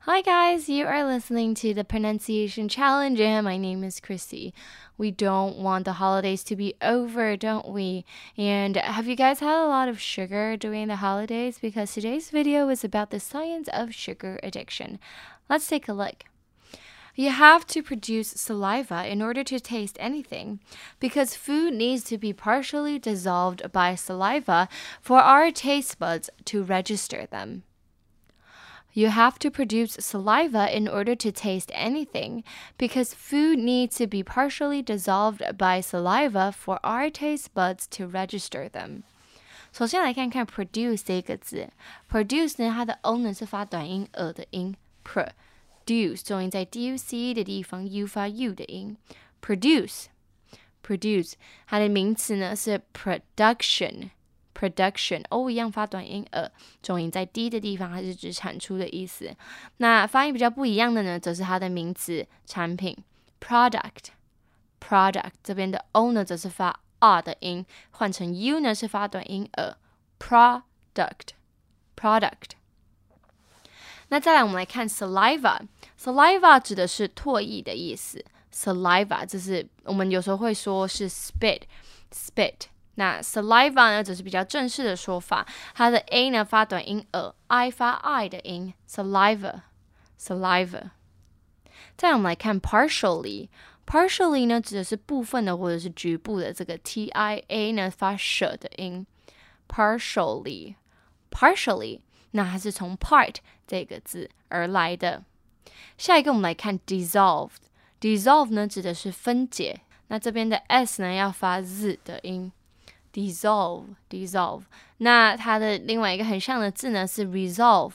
Hi guys, you are listening to the Pronunciation Challenge and my name is Chrissy. We don't want the holidays to be over, don't we? And have you guys had a lot of sugar during the holidays? Because today's video is about the science of sugar addiction. Let's take a look. You have to produce saliva in order to taste anything, because food needs to be partially dissolved by saliva for our taste buds to register them. You have to produce saliva in order to taste anything, because food needs to be partially dissolved by saliva for our taste buds to register them. 首先来看看 produce 这个字 ，produce 呢，它的 o 呢是发短音的音 ，produce 重音在 duc 的地方 u 发 u 的音 ，produce 它的名词呢是 production。production 一样发短音重音在 d 的地方，它是指产出的意思。那发音比较不一样的呢，则是它的名词产品 product 这边的 o 呢，则是发 r 的音，换成 u 呢是发短音product。那再来我们来看 saliva 指的是唾液的意思 ，saliva 这是我们有时候会说是 spit。那 saliva 呢，则是比较正式的说法，它的 a 呢发短音，i 发 i 的音 ，saliva。再来我们来看 partially 呢，指的是部分的或者是局部的，这个 tia 呢发舌的音 ，partially， 那它是从 part 这个字而来的。下一个我们来看 dissolve 呢指的是分解，那这边的 s 呢要发 z 的音。dissolve 那它的另外一个很像的字呢是 resolve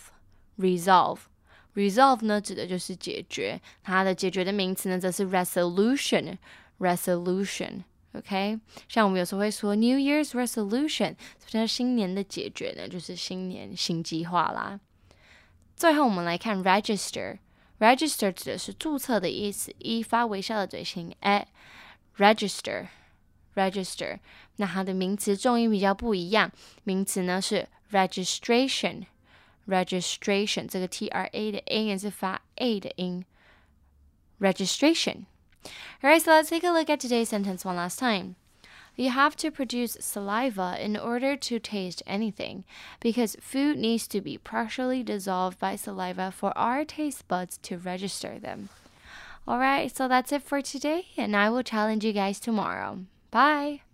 呢指的就是解决，它的解决的名词呢则是 resolution OK， 像我们有时候会说 New Year's resolution， 新年的解决呢就是新年新计划啦。最后我们来看 register 指的是注册的意思，发微笑的嘴型register， 那它的名词重音比较不一样，名词呢是 registration， 这个 tra 的 a 也是发 a 的音 registration。 Alright, so let's take a look at today's sentence one last time. You have to produce saliva in order to taste anything, because food needs to be partially dissolved by saliva for our taste buds to register them. Alright, so that's it for today, and I will challenge you guys tomorrow. Bye!